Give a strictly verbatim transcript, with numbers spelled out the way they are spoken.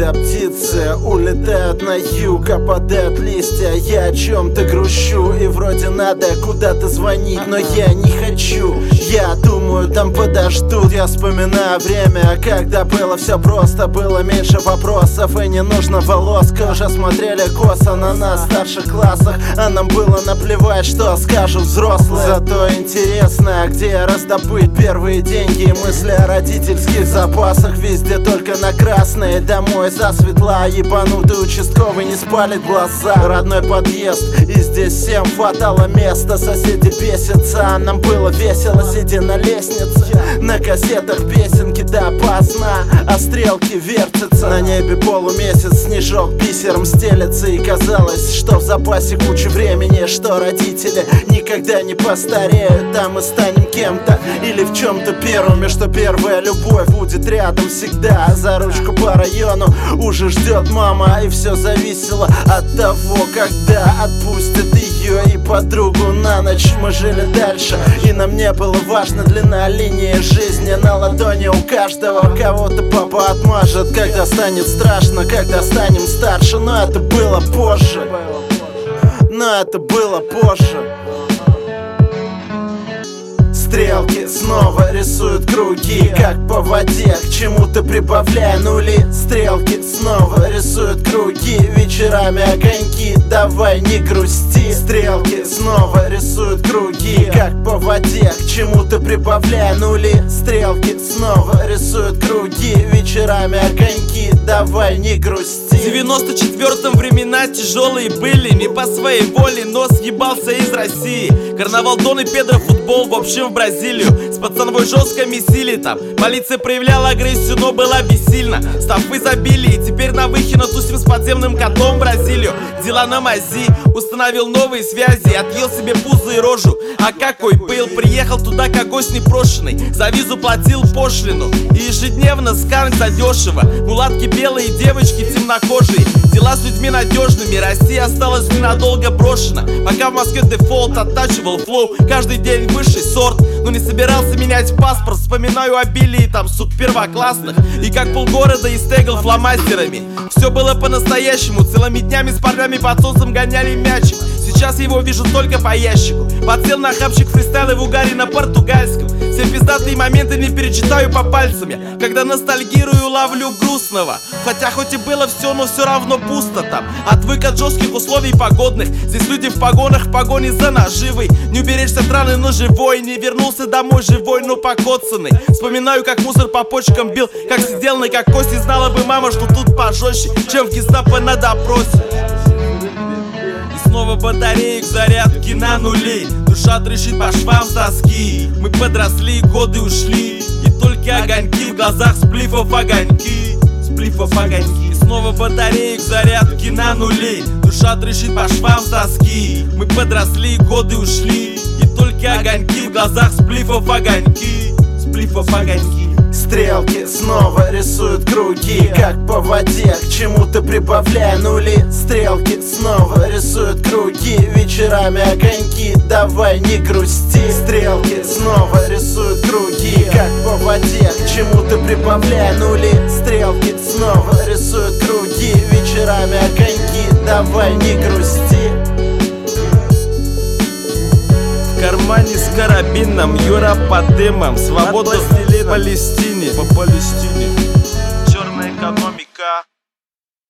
Когда птицы улетают на юг, опадают листья, я о чем-то грущу. И вроде надо куда-то звонить, но я не хочу. Я думаю, там подождут. Я вспоминаю время, когда было все просто, было меньше вопросов и не нужно волос. Уже смотрели косо на нас в старших классах, а нам было наплевать, что скажут взрослые. Зато интересно, где раздобыть первые деньги и мысли о родительских запасах. Везде только на красные, домой засветла. Ебанутый участковый не спалит глаза. Родной подъезд, и здесь всем хватало места. Соседи бесятся, а нам было весело, сидя на лестнице. На кассетах песенки допоздна, а стрелки вертятся. На небе полумесяц, снежок бисером стелется. И казалось, что в запасе куча времени, что родители никогда не постареют. А мы станем кем-то или в чем-то первыми, что первая любовь будет рядом всегда. За ручку по району уже ждет мама, и все зависело от того, когда отпустят ее и подругу на ночь. Мы жили дальше, и нам не было важно длина линии жизни. На ладони у каждого кого-то папа отмажет, когда станет страшно, когда станем старше. Но это было позже, но это было позже. Стрелки снова рисуют круги, как по воде, к чему-то прибавляя нули. Стрелки снова рисуют круги, вечерами огоньки, давай не грусти. Стрелки снова рисуют круги, как по воде, к чему-то прибавляя нули. Стрелки снова рисуют круги, вечерами огоньки, давай не грусти. В девяносто четвёртом времена тяжелые были, не по своей воле, но съебался из России. Карнавал, Дон и Педро, футбол, в общем в Бразилию. С пацановой жестко месили там. Полиция проявляла агрессию, но была бессильна. Стопы забили, и теперь на Выхино тусим с подземным котом в Бразилию. Дела на мази, установил новые связи, отъел себе пузо и рожу. А какой был, приехал туда как гость непрошенный. За визу платил пошлину и ежедневно скан задешево. Мулатки белые, девочки темнокожие. Дела с людьми надежными, Россия осталась ненадолго брошена. Пока в Москве дефолт оттачивал флоу, каждый день высший сорт. Но не собирался менять паспорт, вспоминаю обилие там сук первоклассных. И как полгорода истегал фломастерами. Все было по-настоящему, целыми днями с парнями под солнцем гоняли мячик. Сейчас его вижу только по ящику. Подсел на хапчик фристайла в угаре на португальском. Все пиздатые моменты не перечитаю по пальцам. Когда ностальгирую, ловлю грустного. Хотя хоть и было все, но все равно пусто там. Отвык от жестких условий погодных. Здесь люди в погонах, в погоне за наживой. Не уберечься от раны, но живой. Не вернулся домой живой, но покоцанный. Вспоминаю, как мусор по почкам бил, как сидел на кокосе. Знала бы мама, что тут пожестче, чем в гестапо на допросе. Снова батареек, зарядки на нули. Душа трещит по швам с тоски. Мы подросли, годы ушли. И только огоньки в глазах, сплифов огоньки. Сплифов огоньки. Снова батареек, зарядки на нули. Душа трещит по швам с тоски. Мы подросли, годы ушли. И только огоньки в глазах, сплифов огоньки. Сплифов огоньки. Стрелки снова рисуют круги, как по воде, к чему-то прибавляя нули. Стрелки снова рисуют круги, вечерами огоньки, давай не грусти. Стрелки снова рисуют круги, как по воде, к чему-то прибавляя нули. Стрелки снова рисуют круги, вечерами огоньки, давай не грусти. В кармане с карабином, Юра по дымам. Свобода в Палестине. По Палестине. Черная экономика.